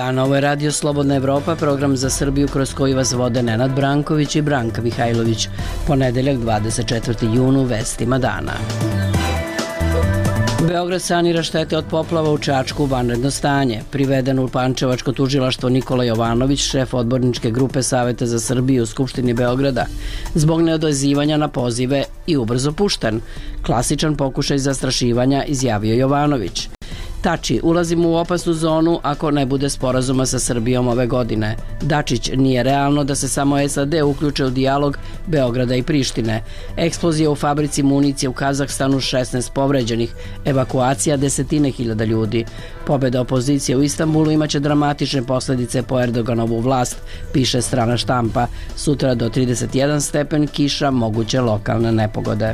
dan, ovo je Radio Slobodna Evropa, program za Srbiju kroz koji vas vode Nenad Branković i Branka Mihajlović. Ponedeljak 24. junu, vestima dana. Beograd sanira štete od poplava u Čačku, vanredno stanje. Priveden u Pančevačko tužilaštvo Nikola Jovanović, šef odborničke grupe Saveta za Srbiju u Skupštini Beograda, zbog neodazivanja na pozive i ubrzo pušten. Klasičan pokušaj zastrašivanja, izjavio Jovanović. Tači, ulazimo u opasnu zonu ako ne bude sporazuma sa Srbijom ove godine. Dačić, nije realno da se samo SAD uključe u dijalog Beograda i Prištine. Eksplozija u fabrici municije u Kazahstanu, 16 povređenih, evakuacija desetine hiljada ljudi. Pobjeda opozicije u Istanbulu imaće dramatične posljedice po Erdoganovu vlast, piše strana štampa. Sutra do 31 stepen, kiša, moguće lokalne nepogode.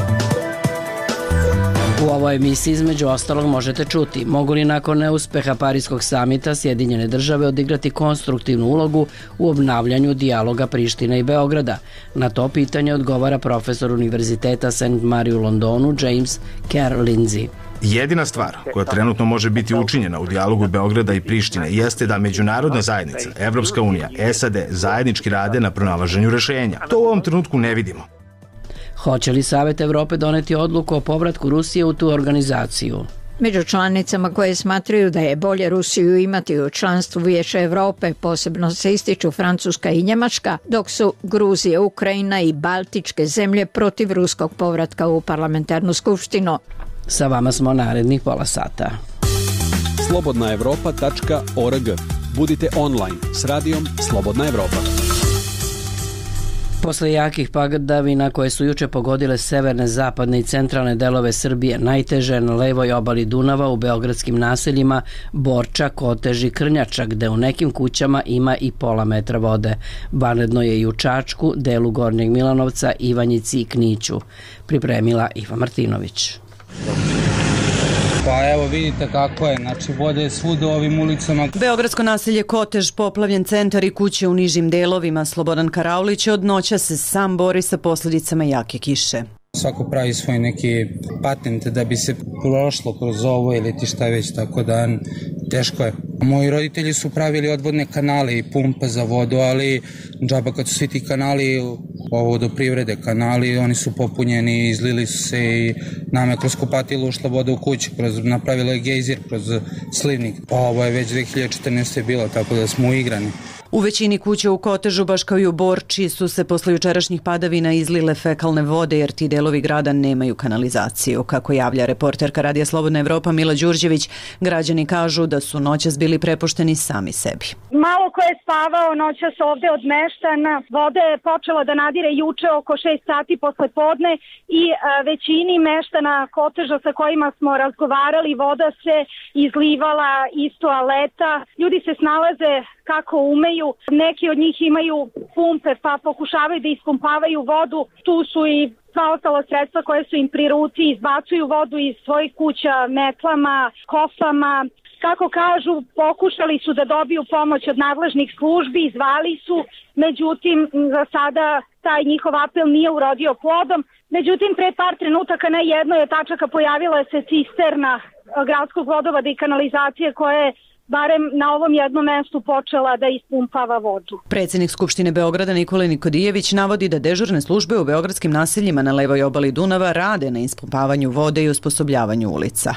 U ovoj emisiji između ostalog možete čuti mogu li nakon neuspeha Pariskog samita Sjedinjene države odigrati konstruktivnu ulogu u obnavljanju dijaloga Prištine i Beograda. Na to pitanje odgovara profesor Univerziteta St. Mary u Londonu James Kerr Lindsay. Jedina stvar koja trenutno može biti učinjena u dijalogu Beograda i Prištine jeste da međunarodna zajednica, Evropska unija, SAD zajednički rade na pronalaženju rešenja. To u ovom trenutku ne vidimo. Hoće li Savet Evrope doneti odluku o povratku Rusije u tu organizaciju? Među članicama koje smatraju da je bolje Rusiju imati u članstvu Vijeća Evrope posebno se ističu Francuska i Njemačka, dok su Gruzija, Ukrajina i Baltičke zemlje protiv ruskog povratka u parlamentarnu skupštinu. Sa vama smo narednih pola sata. slobodnaevropa.org. Budite online s radijom Slobodna Evropa. Posle jakih padavina koje su juče pogodile severne, zapadne i centralne delove Srbije, najteže na levoj obali Dunava u beogradskim naseljima Borča, Kotež i Krnjača, gde u nekim kućama ima i pola metra vode. Vanredno je i u Čačku, delu Gornjeg Milanovca, Ivanjici i Kniću. Pripremila Iva Martinović. Pa evo vidite kako je, znači vode je svuda u ovim ulicama. Beogradsko naselje Kotež, poplavljen centar i kuće u nižim delovima. Slobodan Karaulić od noća se sam bori sa posljedicama jake kiše. Svako pravi svoj neki patent da bi se prošlo kroz ovo ili ti šta već, tako da teško je. Moji roditelji su pravili odvodne kanale i pumpa za vodu, ali džaba kad su svi ti kanali, ovo do privrede kanali, oni su popunjeni, izlili su se i nam je kroz kupatilo ušla voda u kuću, napravilo je gejzir kroz slivnik. Pa ovo je već 2014. bilo, tako da smo uigrani. U većini kuća u Kotežu, baš kao i u Borči, su se posle jučerašnjih padavina izlile fekalne vode jer ti delovi grada nemaju kanalizaciju. Kako javlja reporterka Radija Slobodna Evropa Mila Đurđević, građani kažu da su noćas bili prepušteni sami sebi. Malo ko je spavao noćas ovde od meštana, voda je počela da nadire juče oko 6 sati posle podne i većini meštana Koteža sa kojima smo razgovarali, voda se izlivala iz toaleta. Ljudi se snalaze kako umeju, neki od njih imaju pumpe pa pokušavaju da ispumpavaju vodu, tu su i sva ostala sredstva koje su im pri ruci, izbacuju vodu iz svojih kuća metlama, kofama. Kako kažu, pokušali su da dobiju pomoć od nadležnih službi, zvali su, međutim za sada taj njihov apel nije urodio plodom. Međutim, pre par trenutaka na jednoj od tačaka pojavila se cisterna gradskog vodovoda i kanalizacije koja je barem na ovom jednom mestu počela da ispumpava vodu. Predsjednik Skupštine Beograda Nikola Nikodijević navodi da dežurne službe u beogradskim naseljima na levoj obali Dunava rade na ispumpavanju vode i osposobljavanju ulica.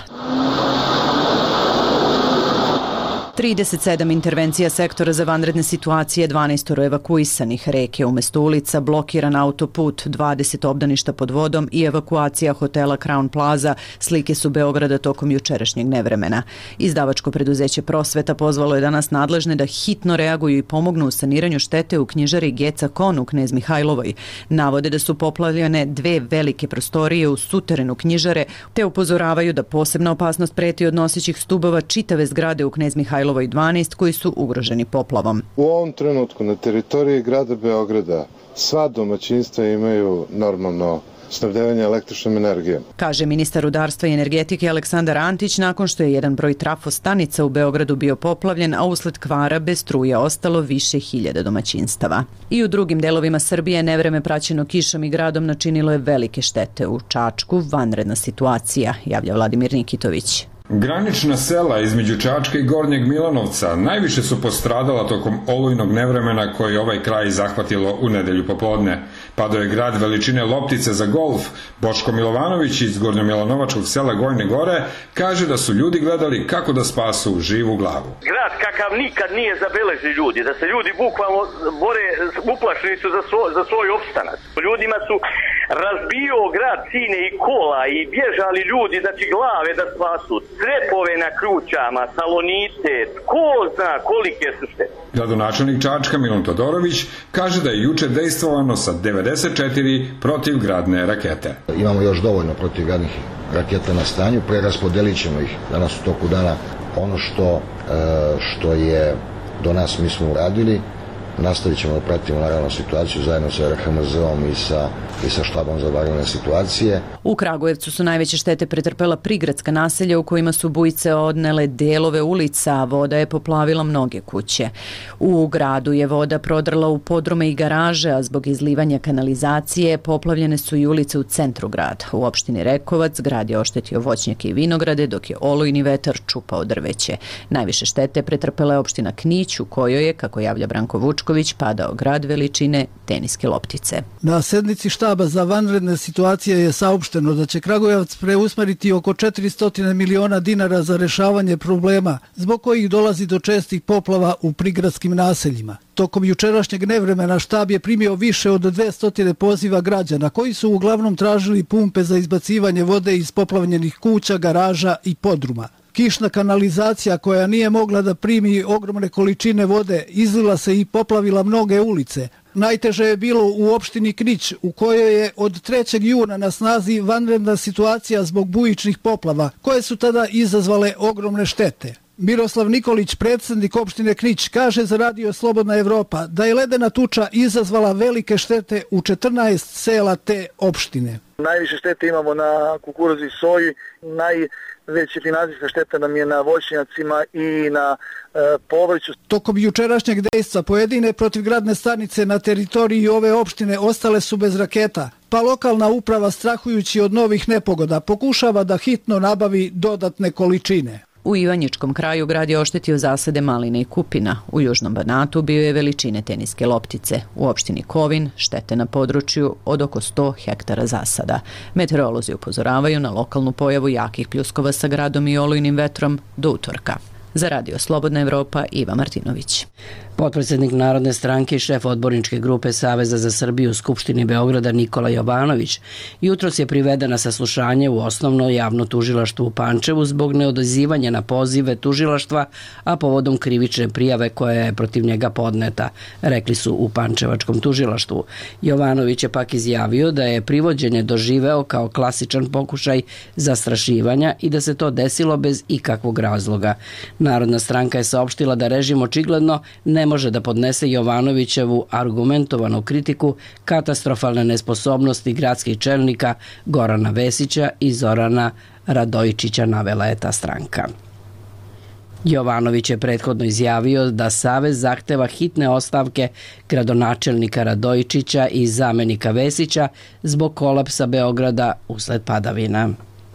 37 intervencija sektora za vanredne situacije, 12 evakuisanih, reke umesto ulica, blokiran autoput, 20 obdaništa pod vodom i evakuacija hotela Crown Plaza, slike su Beograda tokom jučerašnjeg nevremena. Izdavačko preduzeće Prosveta pozvalo je danas nadležne da hitno reaguju i pomognu u saniranju štete u knjižari Geca Kon u Knez Mihajlovoj. Navode da su poplavljene 2 velike prostorije u suterenu knjižare, te upozoravaju da posebna opasnost preti od nosećih stubova čitave zgrade u Knez Mihajlovoj 12 koji su ugroženi poplavom. U ovom trenutku na teritoriji grada Beograda sva domaćinstva imaju normalno snabdevanje električnom energijom. Kaže ministar rudarstva i energetike Aleksandar Antić nakon što je jedan broj trafostanica u Beogradu bio poplavljen, a usled kvara bez struje ostalo više hiljada domaćinstava. I u drugim delovima Srbije nevreme praćeno kišom i gradom načinilo je velike štete. U Čačku vanredna situacija, javlja Vladimir Nikitović. Granična sela između Čačka i Gornjeg Milanovca najviše su postradala tokom olujnog nevremena koje je ovaj kraj zahvatilo u nedelju popodne. Padao je grad veličine loptice za golf. Boško Milovanović iz Gornjomilanovačkog sela Gojne Gore kaže da su ljudi gledali kako da spasu živu glavu. Grad kakav nikad nije zabeleži ljudi, da se ljudi bukvalno bore, uplašeni su za svoj opstanak. Ljudima su razbio grad sine i kola i bježali ljudi, znači glave da spasu, trepove na krućama, salonite, ko zna kolike su štete. Gradonačelnik Čačka Milun Todorović kaže da je juče dejstvovano sa 94 protivgradne rakete. Imamo još dovoljno protivgradnih raketa na stanju, preraspodelit ćemo ih danas u toku dana. Ono što je do nas mi smo uradili, nastavit ćemo da pratimo naravno situaciju zajedno sa RHMZ-om i sa štabom za vanredne situacije. U Kragujevcu su najveće štete pretrpela prigradska naselja u kojima su bujice odnele delove ulica, a voda je poplavila mnoge kuće. U gradu je voda prodrla u podrume i garaže, a zbog izlivanja kanalizacije poplavljene su i ulice u centru grada. U opštini Rekovac grad je oštetio voćnjake i vinograde, dok je olujni vetar čupao drveće. Najviše štete pretrpela je opština Knić, u kojoj je, kako javlja Branko Vučković, padao grad veličine teniske loptice. Na sednici štaba za vanredne situacije je saopšteno da će Kragujevac preusmeriti oko 400 miliona dinara za rešavanje problema, zbog kojih dolazi do čestih poplava u prigradskim naseljima. Tokom jučerašnjeg nevremena štab je primio više od 200 poziva građana koji su uglavnom tražili pumpe za izbacivanje vode iz poplavljenih kuća, garaža i podruma. Kišna kanalizacija koja nije mogla da primi ogromne količine vode izlila se i poplavila mnoge ulice. Najteže je bilo u opštini Knić, u kojoj je od 3. juna na snazi vanredna situacija zbog bujičnih poplava, koje su tada izazvale ogromne štete. Miroslav Nikolić, predsjednik opštine Knić, kaže za Radio Slobodna Evropa da je ledena tuča izazvala velike štete u 14 sela te opštine. Najviše štete imamo na kukuruzu i soji, najveća finansijska šteta nam je na voćnjacima i na povrću. Tokom jučerašnjeg dejstva pojedine protivgradne stanice na teritoriji ove opštine ostale su bez raketa, pa lokalna uprava, strahujući od novih nepogoda, pokušava da hitno nabavi dodatne količine. U Ivanjičkom kraju grad je oštetio zasade maline i kupina. U Južnom Banatu bio je veličine teniske loptice. U opštini Kovin štete na području od oko 100 hektara zasada. Meteorolozi upozoravaju na lokalnu pojavu jakih pljuskova sa gradom i olujnim vetrom do utorka. Za Radio Slobodna Evropa, Iva Martinović. Potpredsjednik Narodne stranke i šef odborničke grupe Saveza za Srbiju u Skupštini Beograda Nikola Jovanović jutros je priveden na saslušanje u osnovno javno tužilaštvo u Pančevu zbog neodazivanja na pozive tužilaštva, a povodom krivične prijave koja je protiv njega podneta, rekli su u Pančevačkom tužilaštvu. Jovanović je pak izjavio da je privođenje doživeo kao klasičan pokušaj zastrašivanja i da se to desilo bez ikakvog razloga. Narodna stranka je saopštila da režim očigledno ne može da podnese Jovanovićevu argumentovanu kritiku katastrofalne nesposobnosti gradskih čelnika Gorana Vesića i Zorana Radojičića, navela je ta stranka. Jovanović je prethodno izjavio da Savez zahteva hitne ostavke gradonačelnika Radojičića i zamenika Vesića zbog kolapsa Beograda usled padavina.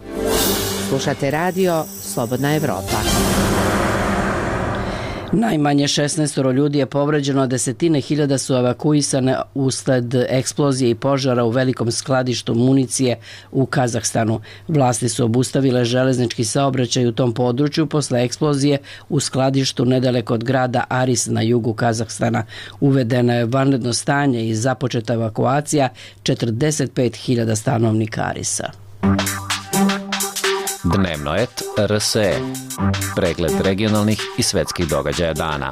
Slušate Radio Slobodna Evropa. Najmanje 16 ljudi je povređeno, a desetine hiljada su evakuisane usled eksplozije i požara u velikom skladištu municije u Kazahstanu. Vlasti su obustavile železnički saobraćaj u tom području posle eksplozije u skladištu nedaleko od grada Aris na jugu Kazahstana. Uvedeno je vanredno stanje i započeta evakuacija 45.000 stanovnika Arisa. Dnevnoet RSE. Pregled regionalnih i svetskih događaja dana.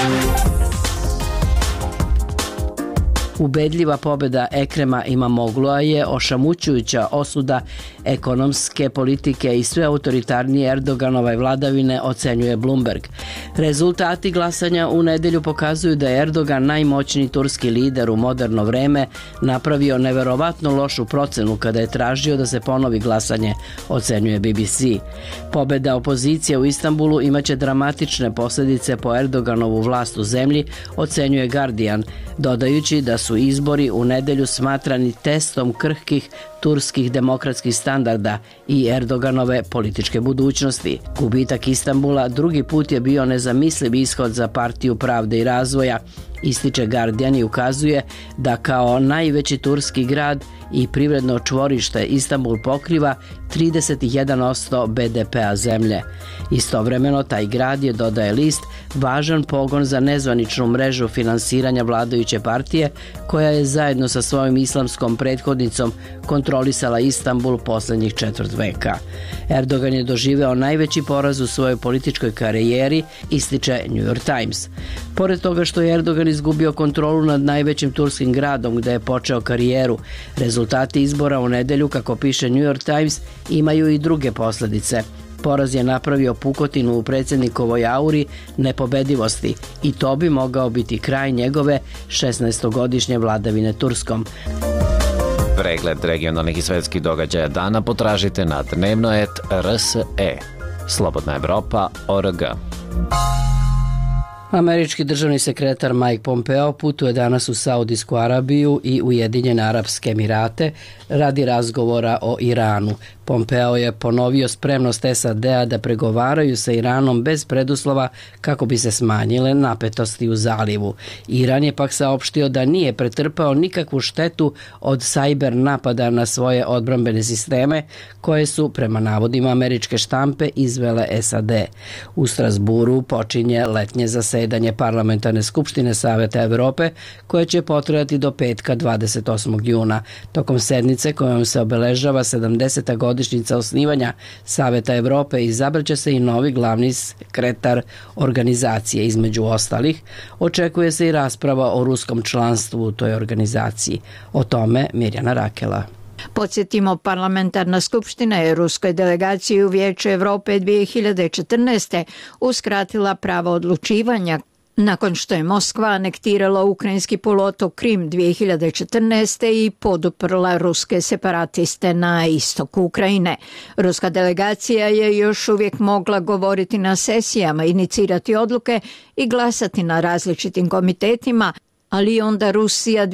Ubedljiva pobjeda Ekrema Imamoglu'a je ošamućujuća osuda ekonomske politike i sve autoritarnije Erdoganove vladavine, ocenjuje Bloomberg. Rezultati glasanja u nedelju pokazuju da je Erdogan, najmoćniji turski lider u moderno vreme, napravio neverovatno lošu procenu kada je tražio da se ponovi glasanje, ocenjuje BBC. Pobjeda opozicije u Istanbulu imaće dramatične posljedice po Erdoganovu vlast u zemlji, ocenjuje Guardian, dodajući da su izbori u nedelju smatrani testom krhkih turskih demokratskih standarda i Erdoganove političke budućnosti. Gubitak Istanbula drugi put je bio nezamisliv ishod za Partiju pravde i razvoja, ističe Guardian i ukazuje da kao najveći turski grad i privredno čvorište Istanbul pokriva 31% BDP-a zemlje. Istovremeno taj grad je, dodaje list, važan pogon za nezvaničnu mrežu finansiranja vladajuće partije koja je zajedno sa svojom islamskom prethodnicom kontrolisala Istanbul poslednjih četvrt veka. Erdogan je doživeo najveći poraz u svojoj političkoj karijeri, ističe New York Times. Pored toga što je Erdogan izgubio kontrolu nad najvećim turskim gradom gde je počeo karijeru, rezultati izbora u nedelju, kako piše New York Times, imaju i druge posledice. Poraz je napravio pukotinu u predsjednikovoj auri nepobedivosti i to bi mogao biti kraj njegove 16-godišnje vladavine Turskom. Pregled regionalnih i svetskih događaja dana potražite na dnevno.rs.e. Slobodna Evropa.org. Američki državni sekretar Mike Pompeo putuje danas u Saudijsku Arabiju i Ujedinjene Arapske Emirate radi razgovora o Iranu. Pompeo je ponovio spremnost SAD-a da pregovaraju sa Iranom bez preduslova kako bi se smanjile napetosti u zalivu. Iran je pak saopštio da nije pretrpao nikakvu štetu od sajber napada na svoje odbrambene sisteme koje su, prema navodima američke štampe, izvele SAD. U Strasburu počinje letnje zasedanje Parlamentarne skupštine Saveta Evrope koje će potrajati do petka 28. juna. Tokom sednice kojom se obeležava 70. godišnjica osnivanja Saveta Evrope izabraće se i novi glavni sekretar organizacije. Između ostalih, očekuje se i rasprava o ruskom članstvu u toj organizaciji. O tome Mirjana Rakela. Podsjetimo, Parlamentarna skupština je ruskoj delegaciji u Vijeću Evrope 2014. uskratila pravo odlučivanja nakon što je Moskva anektirala ukrajinski poluotok Krim 2014. i poduprla ruske separatiste na istoku Ukrajine. Ruska delegacija je još uvijek mogla govoriti na sesijama, inicirati odluke i glasati na različitim komitetima, ali onda Rusija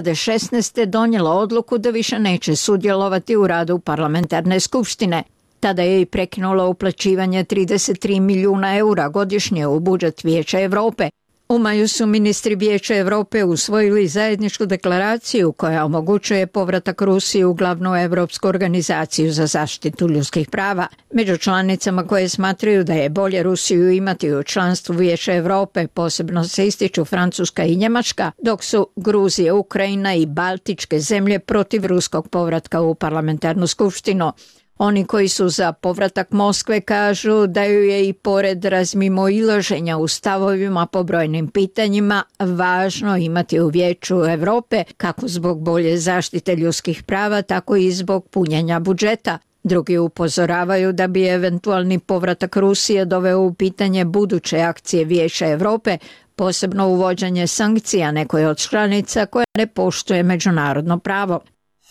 2016. donijela odluku da više neće sudjelovati u radu Parlamentarne skupštine. Tada je i prekinula uplaćivanje 33 milijuna eura godišnje u budžet Vijeća Evrope. U maju su ministri Vijeća Evrope usvojili zajedničku deklaraciju koja omogućuje povratak Rusije u glavnu Evropsku organizaciju za zaštitu ljudskih prava. Među članicama koje smatraju da je bolje Rusiju imati u članstvu Vijeća Evrope posebno se ističu Francuska i Njemačka, dok su Gruzija, Ukrajina i Baltičke zemlje protiv ruskog povratka u Parlamentarnu skupštinu. Oni koji su za povratak Moskve kažu da ju je i pored razmimoilaženja u stavovima po brojnim pitanjima važno imati u Vijeću Evrope kako zbog bolje zaštite ljudskih prava, tako i zbog punjenja budžeta. Drugi upozoravaju da bi eventualni povratak Rusije doveo u pitanje buduće akcije Vijeća Evrope, posebno uvođenje sankcija nekoj od članica koja ne poštuje međunarodno pravo.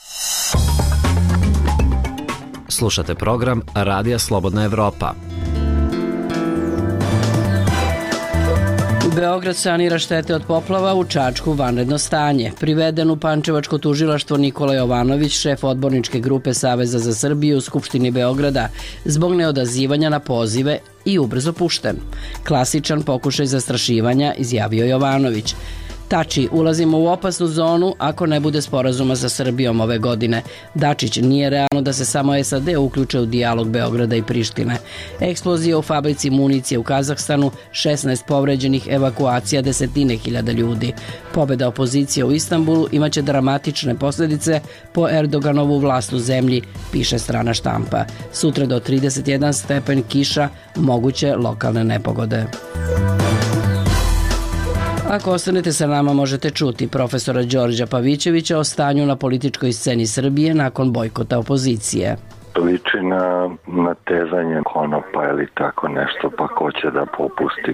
Slušate program Radija Slobodna Evropa. Beograd sanira štete od poplava, u Čačku vanredno stanje. Priveden u pančevačko tužilaštvo Nikola Jovanović, šef odborničke grupe Saveza za Srbiju u Skupštini Beograda, zbog neodazivanja na pozive i ubrzo pušten. Klasičan pokušaj zastrašivanja, izjavio Jovanović. Tači, ulazimo u opasnu zonu ako ne bude sporazuma sa Srbijom ove godine. Dačić, nije realno da se samo SAD uključe u dijalog Beograda i Prištine. Eksplozija u fabrici municije u Kazahstanu, 16 povređenih, evakuacija desetine hiljada ljudi. Pobeda opozicije u Istanbulu imaće dramatične posljedice po Erdoganovu vlast u zemlji, piše strana štampa. Sutra do 31 stepen kiša, moguće lokalne nepogode. Ako ostanete sa nama, možete čuti profesora Đorđa Pavićevića o stanju na političkoj sceni Srbije nakon bojkota opozicije. Liči na natezanje konopa ili tako nešto, pa ko će da popusti.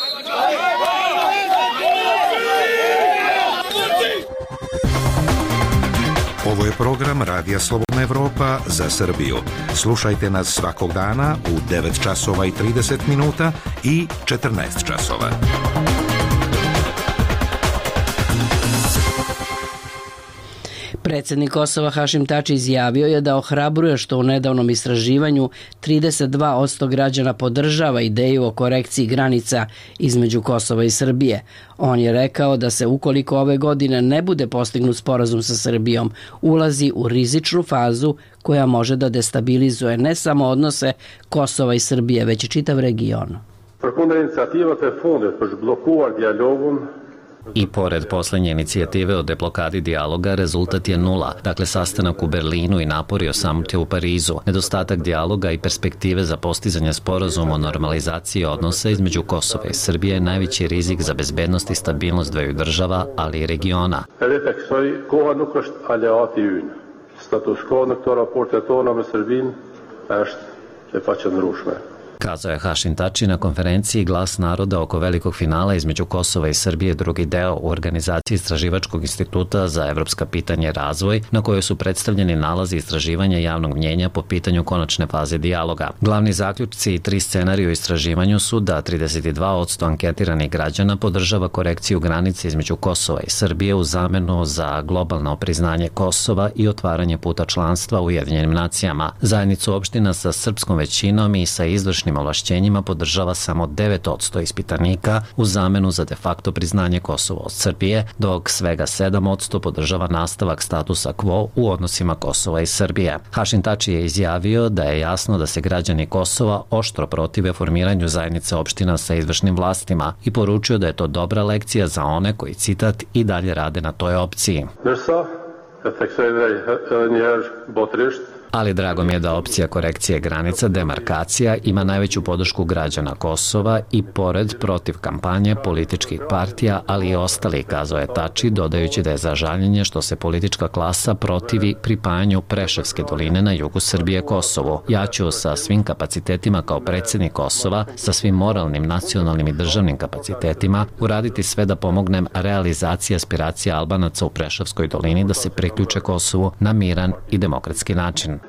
Ovo je program Radija Slobodna Evropa za Srbiju. Slušajte nas svakog dana u 9 časova i 30 minuta i 14 časova. Predsjednik Kosova Hašim Tači izjavio je da ohrabruje što u nedavnom istraživanju 32% građana podržava ideju o korekciji granica između Kosova i Srbije. On je rekao da se ukoliko ove godine ne bude postignut sporazum sa Srbijom, ulazi u rizičnu fazu koja može da destabilizuje ne samo odnose Kosova i Srbije, već i čitav region. I pored poslednje inicijative o deblokadi dijaloga, rezultat je nula. Dakle, sastanak u Berlinu i napori o samute u Parizu. Nedostatak dijaloga i perspektive za postizanje sporazuma o normalizaciji odnosa između Kosova i Srbije je najveći rizik za bezbednost i stabilnost dveju država, ali i regiona. Kazao je Hašim Tači na konferenciji Glas naroda oko velikog finala između Kosova i Srbije, drugi deo u organizaciji Istraživačkog instituta za evropska pitanja i razvoj, na kojoj su predstavljeni nalazi istraživanja javnog mnjenja po pitanju konačne faze dijaloga. Glavni zaključci i 3 scenarije u istraživanju su da 32% anketiranih građana podržava korekciju granice između Kosova i Srbije u zamenu za globalno priznanje Kosova i otvaranje puta članstva u Ujedinjenim nacijama. Zajednicu opština sa srpskom većinom i sa izvršnim ovlašćenjima podržava samo 9% ispitanika u zamenu za de facto priznanje Kosova od Srbije, dok svega 7% podržava nastavak statusa quo u odnosima Kosova i Srbije. Hašim Tači je izjavio da je jasno da se građani Kosova oštro protive formiranju zajednice opština sa izvršnim vlastima i poručio da je to dobra lekcija za one koji, citat, i dalje rade na toj opciji. Ali drago mi je da opcija korekcije granica, demarkacija, ima najveću podršku građana Kosova i pored protiv kampanje političkih partija, ali i ostali, kazao je Tači, dodajući da je za žaljenje što se politička klasa protivi pripajanju Preševske doline na jugu Srbije Kosovu. Ja ću sa svim kapacitetima kao predsjednik Kosova, sa svim moralnim, nacionalnim i državnim kapacitetima, uraditi sve da pomognem realizaciji aspiracija Albanaca u Preševskoj dolini da se priključe Kosovu na miran i demokratski način.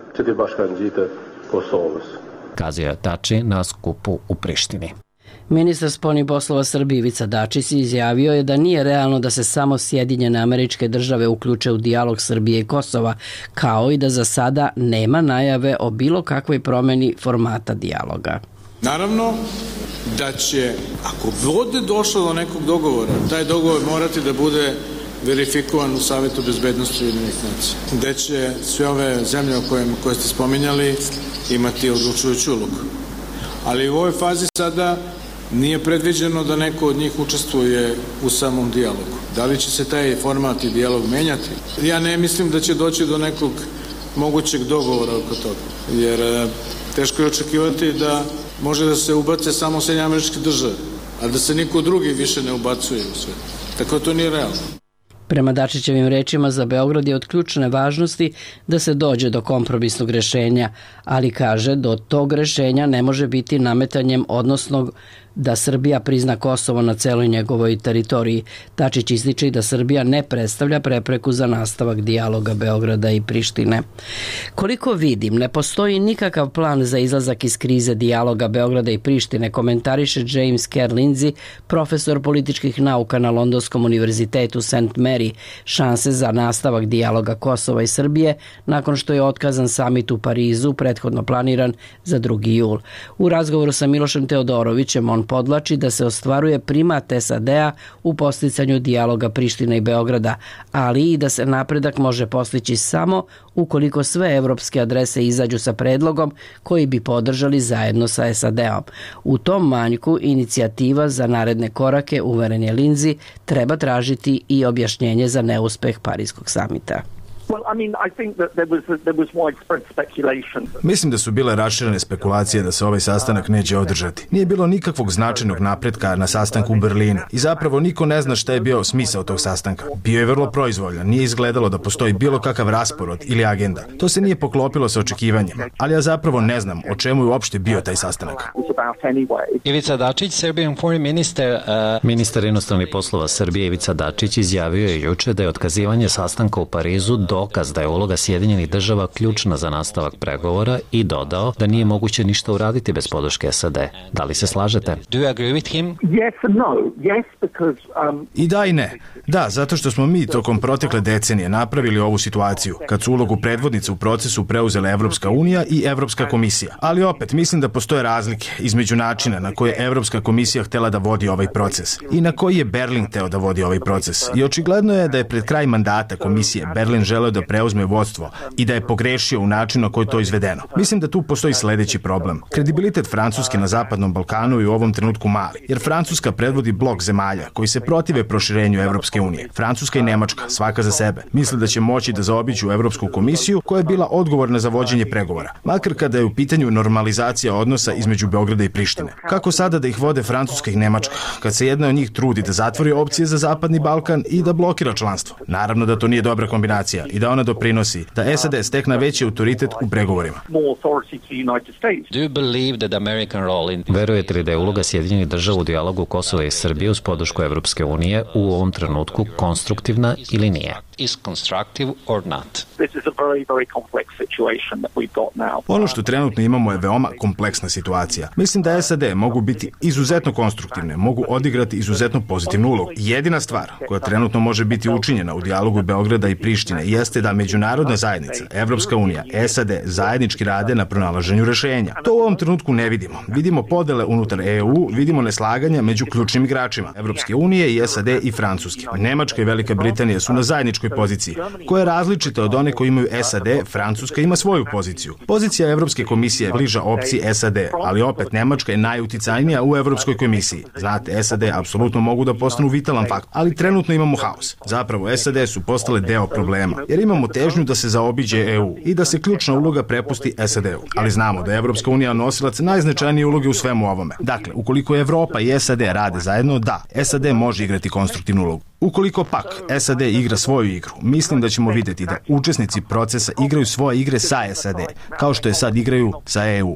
Kazao je Tači na skupu u Prištini. Ministar spoljnih poslova Srbije Ivica Dačić izjavio je da nije realno da se samo Sjedinjene Američke Države uključe u dijalog Srbije i Kosova, kao i da za sada nema najave o bilo kakvoj promeni formata dijaloga. Naravno da će, ako bude došlo do nekog dogovora, taj dogovor morati da bude verifikovan u Savetu bezbednosti Ujedinjenih nacija, gde će sve ove zemlje koje ste spominjali imati odlučujuću ulogu. Ali u ovoj fazi sada nije predviđeno da neko od njih učestvuje u samom dijalogu. Da li će se taj format i dijalog menjati? Ja ne mislim da će doći do nekog mogućeg dogovora oko toga, jer teško je očekivati da može da se ubace samo Sjedinjene Američke Države, a da se niko drugi više ne ubacuje u sve. Tako to nije realno. Prema Dačićevim rečima, za Beograd je od ključne važnosti da se dođe do kompromisnog rešenja, ali kaže do tog rešenja ne može biti nametanjem, odnosno da Srbija prizna Kosovo na celoj njegovoj teritoriji. Dačić ističe i da Srbija ne predstavlja prepreku za nastavak dijaloga Beograda i Prištine. Koliko vidim, ne postoji nikakav plan za izlazak iz krize dijaloga Beograda i Prištine, komentariše James Kerr Lindsay, profesor političkih nauka na Londonskom univerzitetu St. Mary. Šanse za nastavak dijaloga Kosova i Srbije nakon što je otkazan samit u Parizu, prethodno planiran za 2. jul. U razgovoru sa Milošem Teodorovićem on podlači da se ostvaruje primat SAD-a u posticanju dijaloga Prištine i Beograda, ali i da se napredak može postići samo ukoliko sve evropske adrese izađu sa predlogom koji bi podržali zajedno sa SAD-om. U tom manjku inicijativa za naredne korake, uveren je Lindsay, treba tražiti i objašnjenje za neuspeh Pariskog samita. Mislim da su bile raširene spekulacije da se ovaj sastanak neće održati. Nije bilo nikakvog značajnog napretka na sastanku u Berlinu i zapravo niko ne zna šta je bio smisao tog sastanka. Bio je vrlo proizvoljan, nije izgledalo da postoji bilo kakav raspored ili agenda. To se nije poklopilo sa očekivanjima, ali ja zapravo ne znam o čemu je uopšte bio taj sastanak. Ivica Dačić, Serbian foreign minister. Ministar inostranih poslova Srbije Ivica Dačić izjavio je juče da je otkazivanje sastanka u Parizu dokaz da je uloga Sjedinjenih država ključna za nastavak pregovora i dodao da nije moguće ništa uraditi bez podrške SAD. Da li se slažete? I da i ne. Da, zato što smo mi tokom protekle decenije napravili ovu situaciju, kad su ulogu predvodnica u procesu preuzele Evropska unija i Evropska komisija. Ali opet, mislim da postoje razlike između načina na koje Evropska komisija htela da vodi ovaj proces i na koji je Berlin hteo da vodi ovaj proces. I očigledno je da je pred kraj mandata komisije Berlin želeo da preuzme vodstvo i da je pogrešio u načinu na koji je to izvedeno. Mislim da tu postoji sledeći problem. Kredibilitet Francuske na Zapadnom Balkanu je u ovom trenutku mali, jer Francuska predvodi blok zemalja koji se protive proširenju Evropske unije. Francuska i Nemačka, svaka za sebe, misle da će moći da zaobiđu Evropsku komisiju koja je bila odgovorna za vođenje pregovora, makar kada je u pitanju normalizacija odnosa između Beograda i Prištine. Kako sada da ih vode Francuska i Nemačka, kad se jedna od njih trudi da zatvori opcije za Zapadni Balkan i da blokira članstvo? Naravno da to nije dobra kombinacija i da ona doprinosi da SAD stekne veći autoritet u pregovorima. Verujete li da je uloga Sjedinjenih država u dijalogu Kosova i Srbije uz podršku Evropske unije u ovom trenutku konstruktivna ili nije? Ono što trenutno imamo je veoma kompleksna situacija. Mislim da SAD mogu biti izuzetno konstruktivne, mogu odigrati izuzetno pozitivnu ulogu. Jedina stvar koja trenutno može biti učinjena u dijalogu Beograda i Prištine jeste da međunarodna zajednica, Evropska unija, SAD zajednički rade na pronalaženju rešenja. To u ovom trenutku ne vidimo. Vidimo podele unutar EU, vidimo neslaganja među ključnim igračima Evropske unije i SAD i Francuske. Nemačka i Velika Britanija su na zajedničkoj poziciji, koja je različita od one koje imaju SAD. Francuska ima svoju poziciju. Pozicija Evropske komisije je bliža opciji SAD, ali opet Nemačka je najuticajnija u Evropskoj komisiji. Znate, SAD apsolutno mogu da postanu vitalan faktor, ali trenutno imamo haos. Zapravo, SAD su postale deo problema, jer imamo težnju da se zaobiđe EU i da se ključna uloga prepusti SAD-u. Ali znamo da je Evropska unija nosilac najznačajnije uloge u svemu ovome. Dakle, ukoliko Evropa i SAD rade zajedno, da, SAD može igrati konstruktivnu ulogu. Ukoliko pak SAD igra svoju igru, mislim da ćemo vidjeti da učesnici procesa igraju svoje igre sa SAD, kao što je sad igraju sa EU.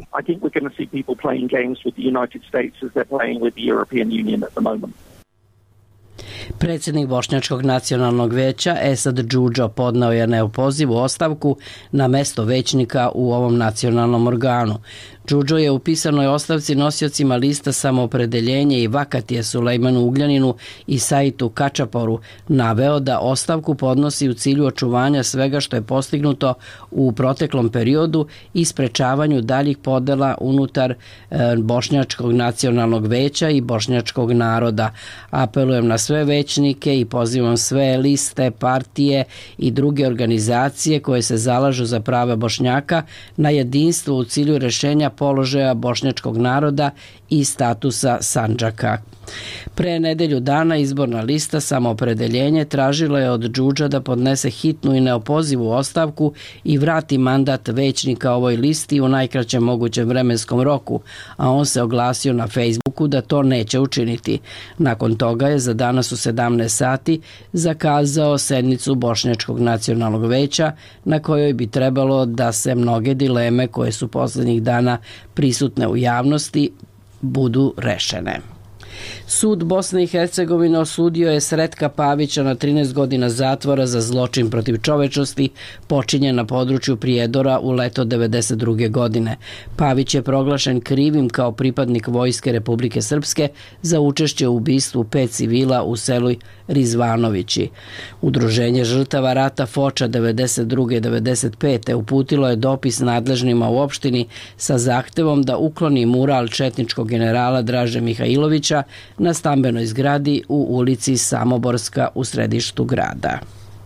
Predsjednik Bošnjačkog nacionalnog veća Esad Džudžo podneo je neopozivu ostavku na mesto većnika u ovom nacionalnom organu. Džudžo je u pisanoj ostavci nosiocima lista Samoopredeljenje i Vakatije Sulejmanu Ugljaninu i Saitu Kačaporu naveo da ostavku podnosi u cilju očuvanja svega što je postignuto u proteklom periodu i sprečavanju daljih podela unutar Bošnjačkog nacionalnog veća i bošnjačkog naroda. Apelujem na sve većnike i pozivam sve liste, partije i druge organizacije koje se zalažu za prava Bošnjaka na jedinstvo u cilju rešenja položaja bošnjačkog naroda i statusa Sandžaka. Pre nedelju dana izborna lista Samoopredeljenje tražila je od Džudža da podnese hitnu i neopozivu ostavku i vrati mandat većnika ovoj listi u najkraćem mogućem vremenskom roku, a on se oglasio na Facebooku da to neće učiniti. Nakon toga je za danas u 17 sati zakazao sednicu Bošnjačkog nacionalnog veća na kojoj bi trebalo da se mnoge dileme koje su poslednjih dana prisutne u javnosti budu rešene. Sud Bosne i Hercegovine osudio je Sretka Pavića na 13 godina zatvora za zločin protiv čovečnosti počinjen na području Prijedora u leto 1992. godine. Pavić je proglašen krivim kao pripadnik Vojske Republike Srpske za učešće u ubistvu 5 civila u selu Rizvanovići. Udruženje žrtava rata Foča 92. i 95. uputilo je dopis nadležnima u opštini sa zahtevom da ukloni mural četničkog generala Draže Mihajlovića na stambenoj zgradi u ulici Samoborska u središtu grada.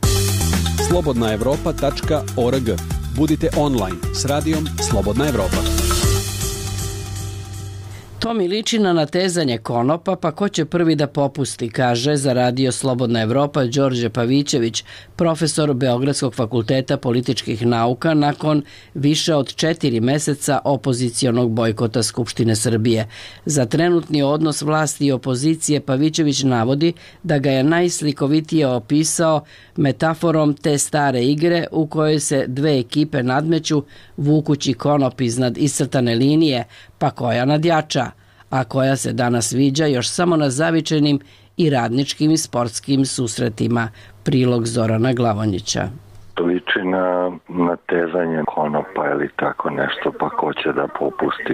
slobodnaevropa.org. Budite online s radijom Slobodna Evropa. To mi liči na natezanje konopa, pa ko će prvi da popusti, kaže za radio Slobodna Evropa Đorđe Pavićević, profesor Beogradskog fakulteta političkih nauka nakon više od 4 meseca opozicionog bojkota Skupštine Srbije. Za trenutni odnos vlasti i opozicije Pavićević navodi da ga je najslikovitije opisao metaforom te stare igre u kojoj se dve ekipe nadmeću vukući konop iznad iscrtane linije, pa koja nadjača, a koja se danas viđa još samo na zavičajnim i radničkim i sportskim susretima. Prilog Zorana Glavonjića. Liči na natezanje konopa ili tako nešto, pa ko će da popusti.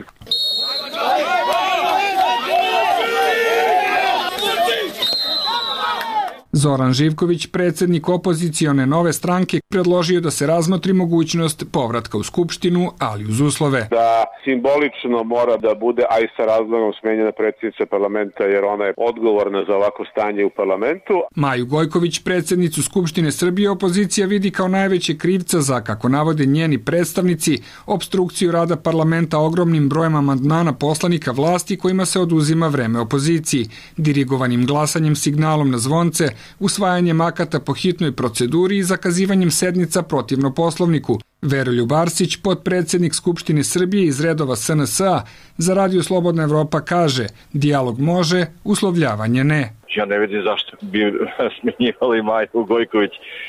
Zoran Živković, predsjednik opozicione Nove stranke, predložio da se razmotri mogućnost povratka u Skupštinu, ali uz uslove. Da simbolično mora da bude, a i sa razlogom, smenjena predsjednica parlamenta, jer ona je odgovorna za ovako stanje u parlamentu. Maju Gojković, predsjednicu Skupštine Srbije, opozicija vidi kao najveće krivca za, kako navode njeni predstavnici, obstrukciju rada parlamenta ogromnim brojem amandmana poslanika vlasti kojima se oduzima vreme opoziciji, dirigovanim glasanjem signalom na zvonce, usvajanjem akata po hitnoj proceduri i zakazivanjem sednica protivno poslovniku. Veroljub Arsić, potpredsjednik Skupštine Srbije iz redova SNS-a, za Radio Slobodna Evropa kaže: dijalog može, uslovljavanje ne. Ja ne vidim zašto bi smenjivali Maju Gojković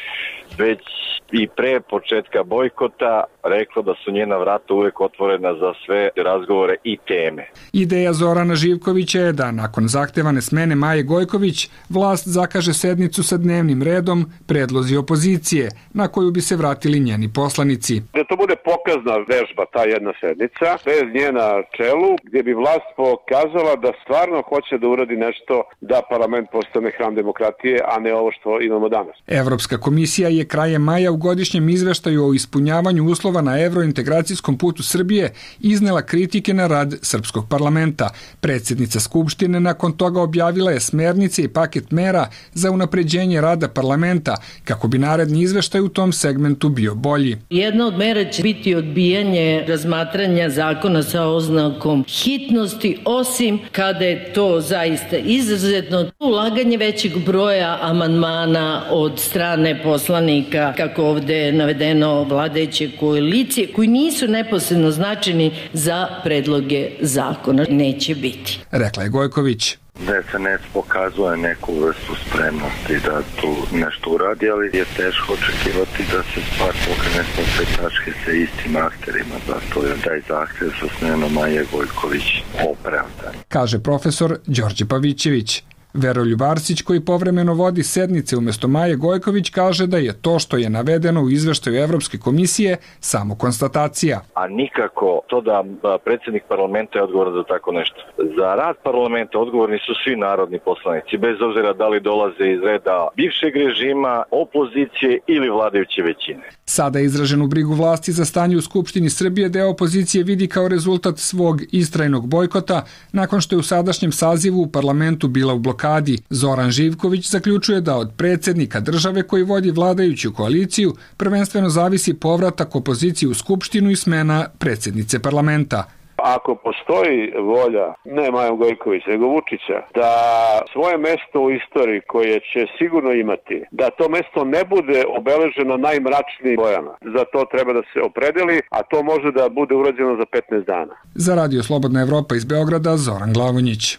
već i pre početka bojkota rekla da su njena vrata uvek otvorena za sve razgovore i teme. Ideja Zorana Živkovića je da nakon zahtevane smene Maje Gojković vlast zakaže sednicu sa dnevnim redom predlozi opozicije na koju bi se vratili njeni poslanici. Da to bude pokazna vežba, ta jedna sednica, bez nje na čelu, gdje bi vlast pokazala da stvarno hoće da uradi nešto da parlament postane hram demokratije, a ne ovo što imamo danas. Evropska komisija je krajem maja u godišnjem izveštaju o ispunjavanju uslova na evrointegracijskom putu Srbije iznela kritike na rad srpskog parlamenta. Predsjednica Skupštine nakon toga objavila je smernice i paket mera za unapređenje rada parlamenta kako bi naredni izveštaj u tom segmentu bio bolji. Jedna od mera će biti odbijanje razmatranja zakona sa oznakom hitnosti, osim kada je to zaista izuzetno, ulaganje većeg broja amandmana od strane poslanika, kako ovde je navedeno, vladajuće koalicije, koji nisu neposredno značajni za predloge zakona. Neće biti. Rekla je Gojković. SNS pokazuje neku vrstu spremnosti da tu nešto uradi, ali je teško očekivati da se stvar pokrene sa sve tačke sa istim akterima, zato je taj zahtev sa smenom Maje Gojković opravdan. Kaže profesor Đorđe Pavićević. Veroljub Arsić, koji povremeno vodi sednice umjesto Maje Gojković, kaže da je to što je navedeno u izveštaju Evropske komisije samo konstatacija. A nikako to da predsjednik parlamenta je odgovoran za tako nešto. Za rad parlamenta odgovorni su svi narodni poslanici, bez obzira da li dolaze iz reda bivšeg režima, opozicije ili vladajuće većine. Sada izraženu brigu vlasti za stanje u Skupštini Srbije deo opozicije vidi kao rezultat svog istrajnog bojkota nakon što je u sadašnjem sazivu u parlamentu bila u blokadi. Zoran Živković zaključuje da od predsjednika države koji vodi vladajuću koaliciju prvenstveno zavisi povratak opozicije u Skupštinu i smena predsjednice parlamenta. Ako postoji volja, ne Majom Gojković, nego Vučića, da svoje mesto u istoriji koje će sigurno imati, da to mesto ne bude obeleženo najmračnijim bojama. Za to treba da se opredeli, a to može da bude urađeno za 15 dana. Za Radio Slobodna Evropa iz Beograda, Zoran Glavonjić.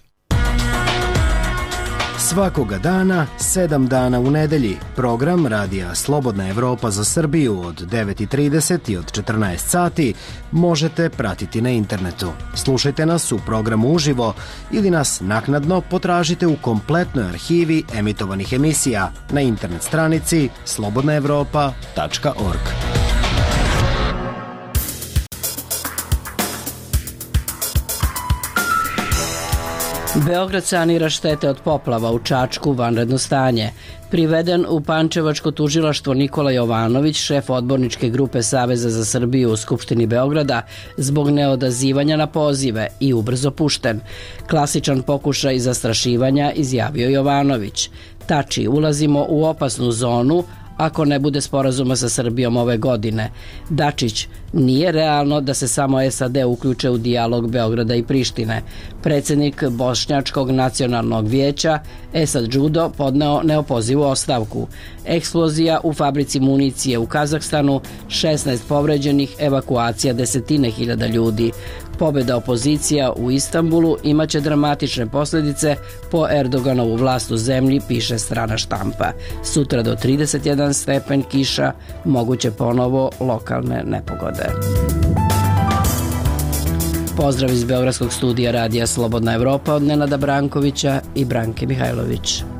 Svakoga dana, 7 dana u nedelji, program Radija Slobodna Evropa za Srbiju od 9:30 i od 14 sati možete pratiti na internetu. Slušajte nas u programu uživo ili nas naknadno potražite u kompletnoj arhivi emitovanih emisija na internet stranici slobodnaevropa.org. Beograd sanira štete od poplava, u Čačku vanredno stanje. Priveden u Pančevačko tužilaštvo Nikola Jovanović, šef odborničke grupe Saveza za Srbiju u Skupštini Beograda, zbog neodazivanja na pozive i ubrzo pušten. Klasičan pokušaj zastrašivanja, izjavio Jovanović. Tači, ulazimo u opasnu zonu ako ne bude sporazuma sa Srbijom ove godine. Dačić, nije realno da se samo SAD uključe u dijalog Beograda i Prištine. Predsjednik Bošnjačkog nacionalnog vijeća Esad Džudo podneo neopozivu ostavku. Eksplozija u fabrici municije u Kazahstanu, 16 povređenih, evakuacija desetine hiljada ljudi. Pobjeda opozicija u Istanbulu imaće dramatične posljedice po Erdoganovu vlast u zemlji, piše strana štampa. Sutra do 31 stepen kiša, moguće ponovo lokalne nepogode. Pozdrav iz Beogradskog studija Radija Slobodna Evropa od Nenada Brankovića i Branke Mihajlović.